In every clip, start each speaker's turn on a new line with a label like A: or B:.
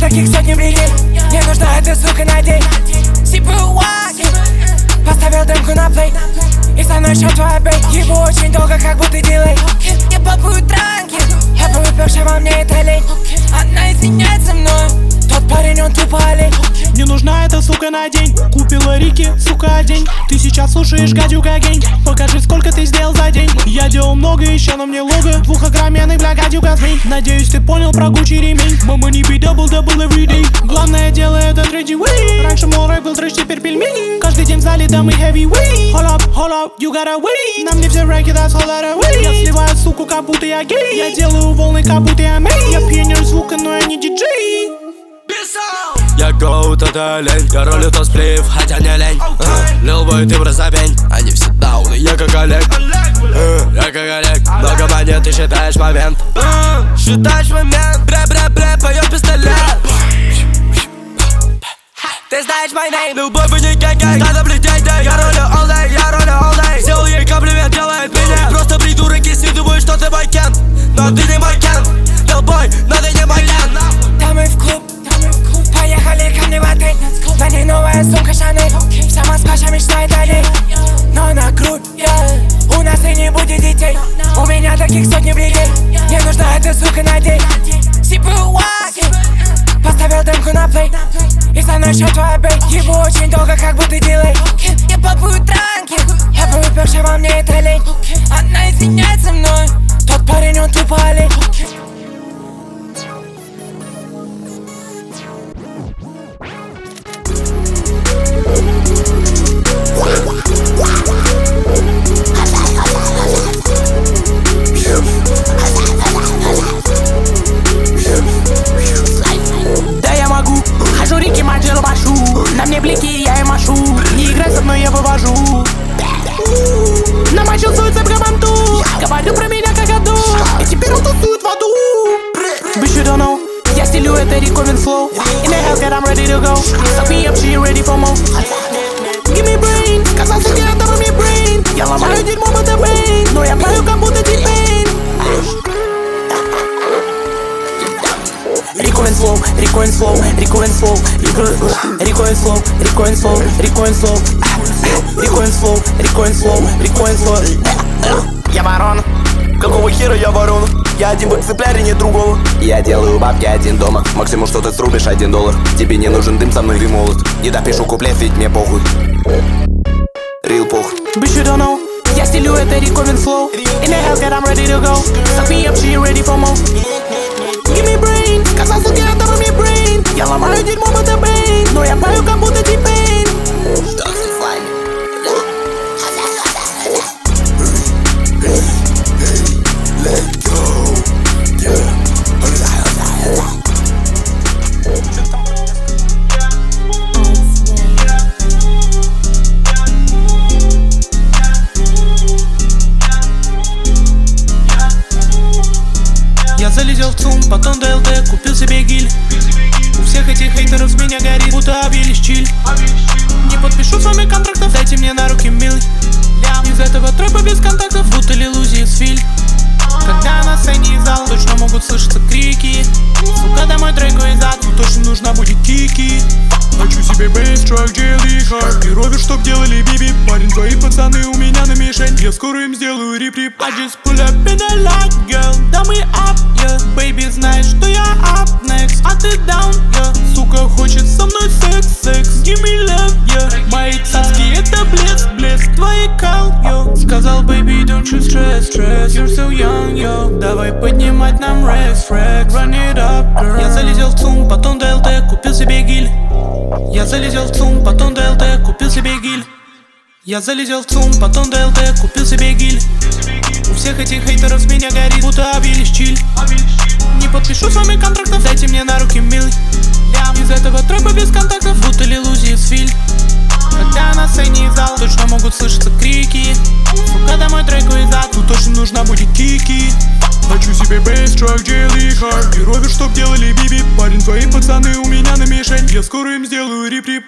A: таких сотни бригей. Мне нужна эта сука на день. Сипуаки. Поставил демку на плей. И со мной счет твоя бей. Ебу очень долго, как будто дилей. Я попую транки. Я повыпившая во мне эта лень. Она извиняется мной. Тот парень, он тупо олень.
B: Мне нужна эта сука на день. Купила Рики, сука, одень. Ты сейчас слушаешь гадюка гень. Покажи, сколько ты сделал за день. Я делал много еще, но мне лого. Двухогроменный, бля, гадюка змей. Надеюсь, ты понял про Гуччи ремень. Мама не бей double every day. Главное дело это третий way. Раньше мол рэп был трэш, теперь пельмени. Каждый день в зале, да мы heavyweight. Hold up, you gotta wait. На мне все рэки, that's all that I wait. Я сливаю суку, как будто я гей. Я делаю волны, как будто я мэй. Я пьянею звука, но я не диджей.
C: Я гоут, это лень. Я ролю то сплив, хотя не лень. Лил бой, ты прозабень. Они все дауны, я как Олег. Я как Олег. Много монет, ты считаешь момент. Считаешь момент. Бре-бре-бре, поем пистолет. Ты знаешь мой name. Любовь и не гэнг-гэнг. Надо блядей, да. Я ролю all day, я ролю all day. Сделал ей комплимент, делает меня. Просто придурок, если думаешь, что ты мой кент. Но ты не мой кент. Лил бой, но ты не мой кент.
A: Да мы в клуб. Поехали ко мне в отель. На ней новая сумка Шанель. Вся Москва мечтает о ней. Но на грудь, у нас и не будет детей. У меня таких сотни бригей. Мне нужна эта сука на день. Сипуаки. Поставил демку на плей. И со мной счет твоя бей. Ебу очень долго, как будто дилей. Я попую транки. Я повыпившая во мне эта лень. Она извиняется мной. Тот парень, он тупо олень.
B: Да я могу, хожу реки, маджеру башу. На мне блики, я и машу. Не играй со мной, я вывожу. Намочил свой цепь гаманту. Говорю про меня как аду. И теперь он тусует в аду. Bitch, you don't know. Я стилю это рекомен флоу. In the Hellcat, I'm ready to go. Suck me up, she ready for more. Give me brain, сказал судья, дава мне brain. Я ломаю дерьмо, это бейн. Но я пою, как будто T-Pain. Recoin slow, recoin slow, recoin slow, recoin slow, recoin slow, recoin slow, recoin slow, recoin slow, recoin slow.
D: Я ворон. Какого хера я ворон? Я один в экземпляре, нет другого. Я делаю бабки один дома. Максимум, что ты срубишь, $1. Тебе не нужен дым, со мной ты молод. Не допишу куплет, ведь мне похуй. Real пох.
B: Bitch, you don't know. Я стилю это recoin flow. In the Hellcat, I'm ready to go. Suck me up, she ready for more. Give me brain, сказал судья, дава мне brain. Я ломаю дерьмо, это бейн. Но я пою, как будто T-Pain. Я залетел в ЦУМ, потом ДЛТ, купил себе гиль. У всех этих хейтеров с меня горит, будто объелись чиль. Не подпишу с вами контрактов, дайте мне на руки милый. Из этого трэпа без контактов, будто лилузии с филь. Когда на сцене из зала точно могут слышаться крики. Сука, домой трейку из ад, ну точно нужна будет кики. Хочу себе бейс-трак, делай хард. И ровер, чтоб делали биби. Парень, твои пацаны у меня на мишень. Я скоро им сделаю рип-рип. I just pull up in a light, girl. Да мы up, yeah. Baby, знаешь, что я up next. А ты down, yeah. Сука хочет со мной секс. Give me love, yeah. Мои цацки это блеск, твои кал, yo. Сказал, baby, don't you stress. You're so young, yo. Давай поднимать нам рекс, run it up, girl. Я залетел в ЦУМ, потом ДЛТ, купил себе гиль. Я залетел в ЦУМ, потом ДЛТ, купил себе гиль. Я залетел в ЦУМ, потом ДЛТ, купил себе гиль. У всех этих хейтеров с меня горит, будто объелись чиль. Не подпишу с вами контрактов, дайте мне на руки милый. Из этого трэпа без контактов, будто лилузии с филь. Когда на сцене из зала точно могут слышаться крики. Сука, домой трейку из ад, тут точно нужна будет кики. Хочу себе бейс-трак, делай хард. И ровер, чтоб делали биби. Парень, твои пацаны у меня на мишень. Я скоро им сделаю рип-рип.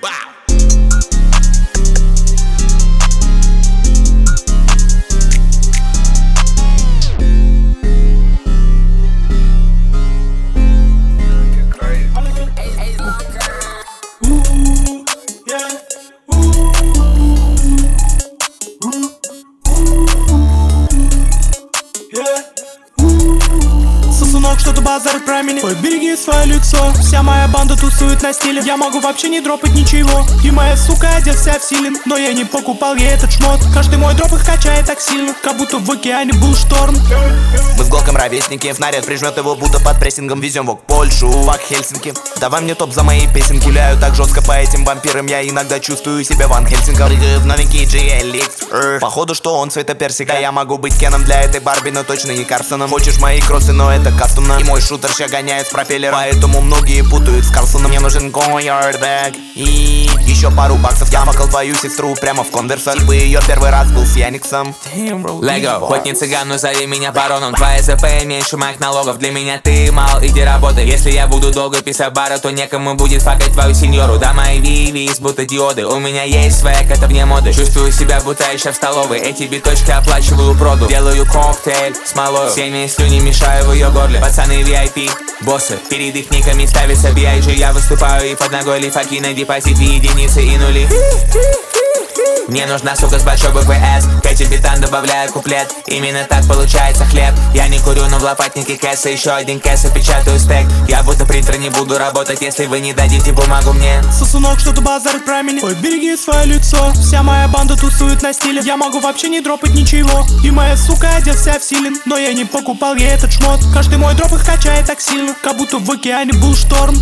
B: пламени. Ой, береги свое лицо, вся моя банда тусует на стиле. Я могу вообще не дропать ничего, и моя сука одет вся в силен. Но я не покупал ей этот шмот. Каждый мой дроп их качает так сильно, как будто в океане был шторм.
D: Мы с Глоком ровесники, снаряд прижмет его будто под прессингом. Везем его к Польшу, фак Хельсинки. Давай мне топ за мои песенки. Гуляю так жестко по этим вампирам, я иногда чувствую себя Ван Хельсингом. Прыгаю в новенький GLX. Походу, что он цвета персика. Я могу быть Кеном для этой Барби, но точно не Карсоном. Хочешь мои кроссы, но это кастомно. И мой шутер ща гоняет с пропеллером, поэтому многие путают с Карлсоном. Мне нужен Goyard и еще пару баксов. Я макал твою сестру прямо в конверсах. Типа ее первый раз был с Яниксом.
E: Лего, хоть не цыган, но зови меня бароном. Твоя ЗП меньше моих налогов. Для меня ты мал, иди работай. Если я буду долго писать бара, то некому будет факать твою сеньору. Да, мои вивис, будто диоды. У меня есть свек, это вне моды. Чувствую себя, будто еще в столовой. Эти биточки оплачиваю проду. Делаю коктейль с малою. Всеми слюни мешаю в ее горле. Пацаны VIP, боссы. Перед их никами ставится B.I.G. Я выступаю и под ногой лифаки на депозит в единицы и нули. Мне нужна сука с большой буквы S. Кэти битан добавляю куплет. Именно так получается хлеб. Я не курю, но в лопатнике кэса. Еще один кэс и печатаю стек. Я будто принтер, не буду работать, если вы не дадите бумагу мне.
B: Сосунок, что-то базарит про меня. Ой, береги свое лицо, вся моя банда тусует на стиле. Я могу вообще не дропать ничего, и моя сука одет вся в силен. Но я не покупал ей этот шмот. Каждый мой дроп их качает так сильно, как будто в океане был шторм.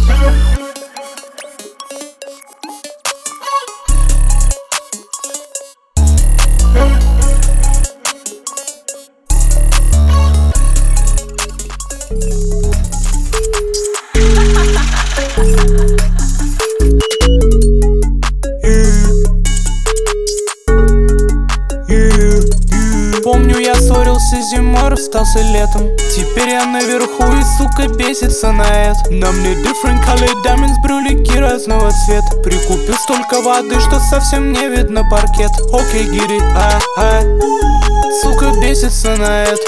B: Помню, я ссорился зимой, расстался летом. Теперь я наверху и, сука, бесится на это. На мне different color diamonds, брюлики разного цвета. Прикупил столько воды, что совсем не видно паркет. Окей, гири, сука, бесится на это.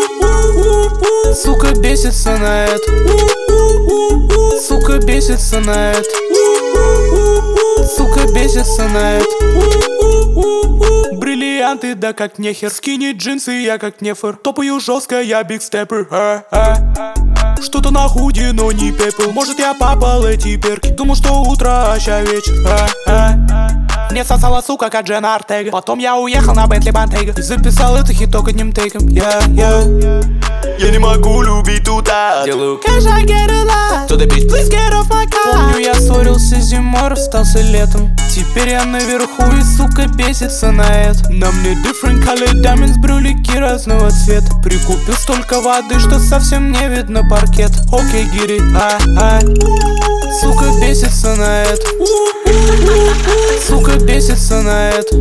B: Сука, бесится на это. Сука, бесится на это. Сука, бесится на это. Бриллианты, да как нехер. Скини джинсы, я как нефер. Топаю жестко, я биг степпер. Что-то на худи, но не пепел. Может, я попал эти перки. Думал, что утро, а ща вечер. Мне сосала сука, как Джена Артега. Потом я уехал на Бентли Бантейга и записал это хиток одним тейком. Я не могу любить туда. Делаю кэш, I get a lot. To the bitch, please get off my car. Помню, я ссорился зимой, расстался летом. Теперь я наверху и, сука, бесится на это. На мне different color diamonds, брюлики разного цвета. Прикупил столько воды, что совсем не видно паркет. Окей, гири, сука, бесится на это. Сука, бесится на это.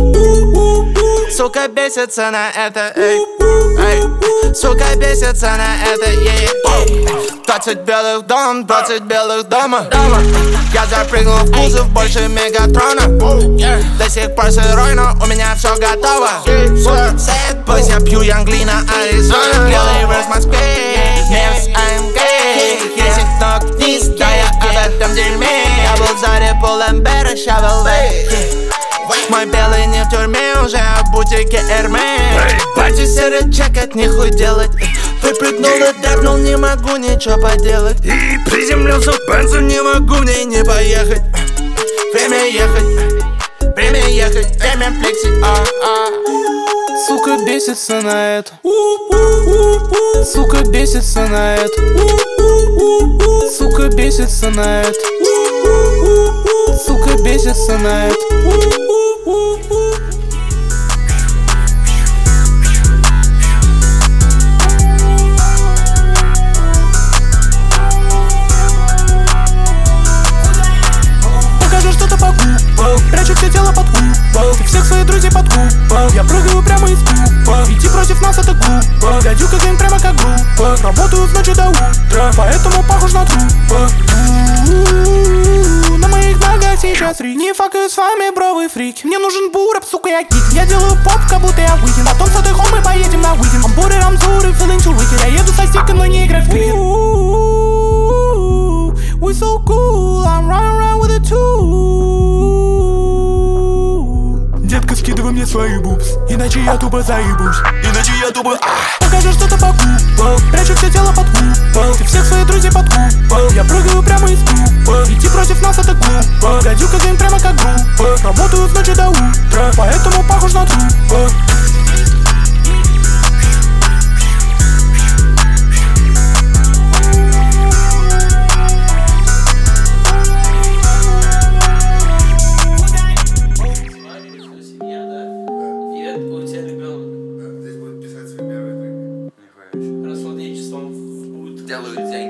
F: Сука, бесится на это, эй. Сука, бесится на это, ей. 20 белых дом, 20 белых дома. Я запрыгнул в кузов больше Мегатрона. До сих пор сырой, но у меня все готово. Sad boys, я пью Янглина, Аризона. Белый верс в Москве, Невс, I'm gay. Если ног вниз, да я об этом дерьме. Я был в заре Пулембера, ща в ЛВ. Мой белый не в тюрьме, уже в бутике Эрме. Пати серый чекать, нихуй делать. Выпрыгнул и дэпнул, не могу ничего поделать. И приземлился в Бензу, не могу в ней не поехать. Время ехать, время ехать, время флексить.
B: Сука, бесится на это. Сука, бесится на это. Сука, бесится на это. Сука, бесится на это. Покажу что-то по губам, прячу все тело под купол. Ты всех своих друзей под купол. Я прыгаю прямо из куба. Идти против нас это глупо. Гадюка гейм прямо как группа. Работаю с ночи до утра, поэтому похож на трупа. На моих ногах сейчас рик. Не факаю с вами, бровый фрик. Мне нужен бурап, сука, я кик. Я делаю поп, как будто я выкин. Потом с этой хомой поедем на уикенд. Амбуры, рамзуры, feeling too wicked. Я еду со стиком, но не играю в крикет. We so cool, I'm running around with a tool. Детка, скидывай мне свои бубс, иначе я тупо заебусь. Покажи что-то по губам, прячу все тело под купол. Ты всех своих друзей под купол. Я прыгаю прямо из купола. Идти против нас это глупо. Гадюка гейм прямо как группа. Работаю в ночи до утра, поэтому похож на трупа.
C: Делают деньги.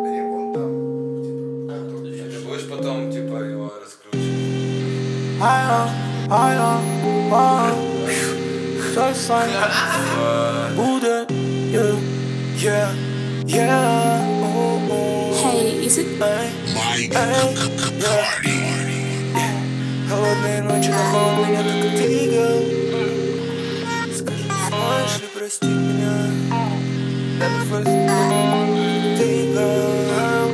C: Ты будешь потом типа его раскручивать.
B: Будет, yeah.
G: Hey, is it?
A: Холодные ночи на холодный нет, как ты играл. Скажи, сможешь ли простить меня? Дай мне first, ты играл.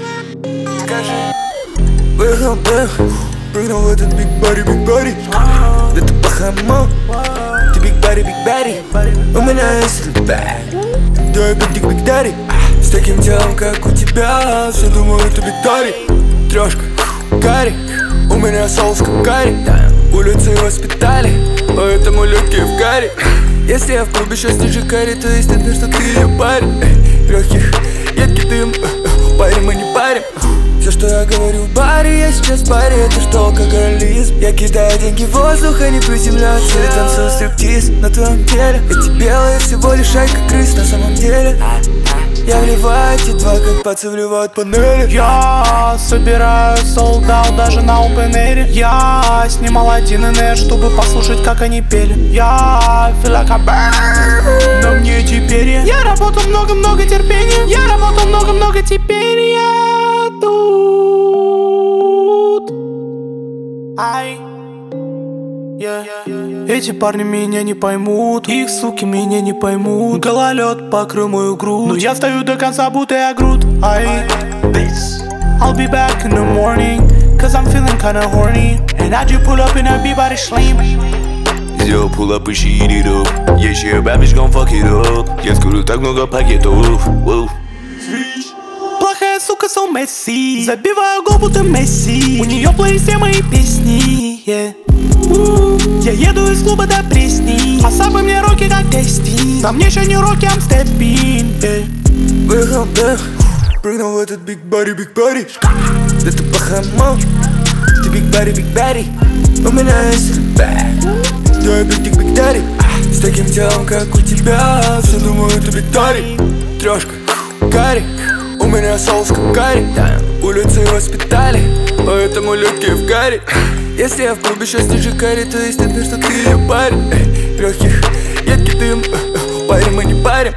A: Скажи. Выехал, прыгнул в этот big body. Да ты похамал. Ты big body. У меня есть этот bag. Да я big daddy. С таким телом, как у тебя, все думаю, это big daddy. Трешка, карри. У меня соус как карри. Улицы воспитали, поэтому легкие в карри. Если я в клубе сейчас ниже карри, то естественно, что ты ее парень. Легких, едкий дым, парим мы не парим. Все, что я говорю в баре, я сейчас в баре. Это что, алкоголизм? Я кидаю деньги в воздух, а не приземляться. Я танцую стриптиз на твоем теле. Эти белые всего лишь шайка крыс на самом деле. Я вливаю эти два, как пацы вливают панели.
B: Я собираю солдат даже на open air. Я снимал 1NR, чтобы послушать, как они пели. Я feel like a bird. Но мне теперь я работал много-много терпения. Я работал много-много, теперь я тут. Эти парни меня не поймут, их суки меня не поймут. Гололед покрыл мою грудь, но я стою до конца, будто я Грут. I'll be back in the morning, cause I'm feeling kinda horny. And I just pull up in a B-body slim.
D: Yo, pull up and shit it up. Yeah, she a bad bitch gon' fuck it up. Я скурю так много пакетов.
B: Плохая сука, so messy. Забиваю гол, будто Месси. У нее в плейлисте мои песни, yeah. Я еду из клуба до Пресни. Особо мне руки как тести. На мне еще не руки, I'm stepping, yeah.
A: Выехал, прыгнул в этот big body. Да ты похамал. Ты big body. У меня есть этот bag. Да я big daddy. С таким телом, как у тебя, все думаю, это big daddy. Трешка, карри. У меня соус как карри. Улицы воспитали, поэтому легкие в карри. Если я в клубе сейчас ниже карри, то естественно, что ты ее парень. Легких, едкий дым, парим мы не парим.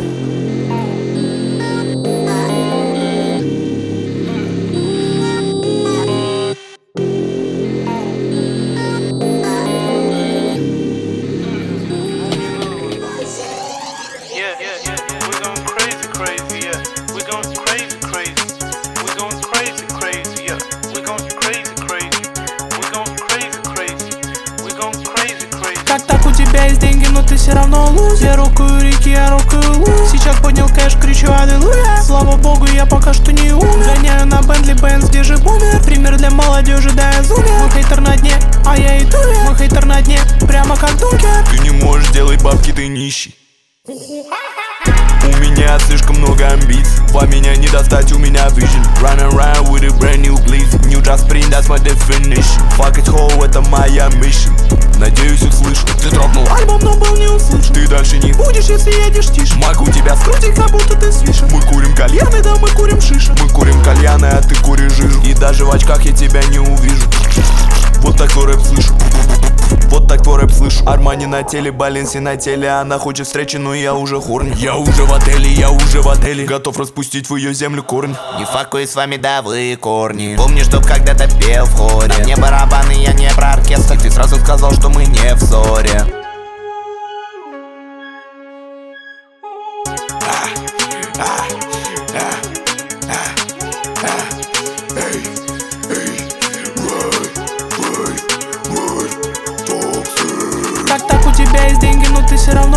B: Как так у тебя есть деньги, но ты все равно луз. Я рокаю реки, я рокаю луз. Сейчас поднял кэш, кричу аллилуйя. Слава богу, я пока что не умер. Гоняю на Бентли Бенз, где же бумер. Пример для молодежи, да я зумер. Мой хейтер на дне, а я иду я. Мой хейтер на дне, прямо как Дункер.
D: Ты не можешь делать бабки, ты нищий. У меня слишком много амбиций. По меня не достать, у меня vision. Run around with a brand new bleed. New just sprint, that's my definition. Fuck it whole, это моя mission. Надеюсь, услышал. Ты дропнул
B: Альбом, но был не услышан.
D: ты дальше не
B: Будешь, если едешь тише.
D: могу тебя скрутить.
B: Крутить, как будто ты свишен.
D: Мы курим кальян,
B: Пьяный, да мы курим шиша.
D: мы курим кальяны, а ты куришь жижу. И даже в очках я тебя не увижу. Вот так твой рэп слышу. Вот так твой рэп слышу. Армани на теле, Баленси на теле. Она хочет встречи, но я уже хорни. Я уже в отеле. Готов распустить в ее землю корни.
F: Не факую с вами, да вы корни. Помню, что когда-то пел в хоре. На мне барабаны, я не про оркестр. Ты сразу сказал, что мы не в ссоре.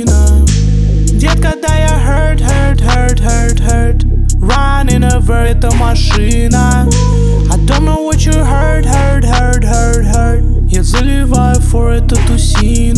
B: машина. Детка, да я hurt Running over, это машина. I don't know what you hurt Я заливаю for это тусину.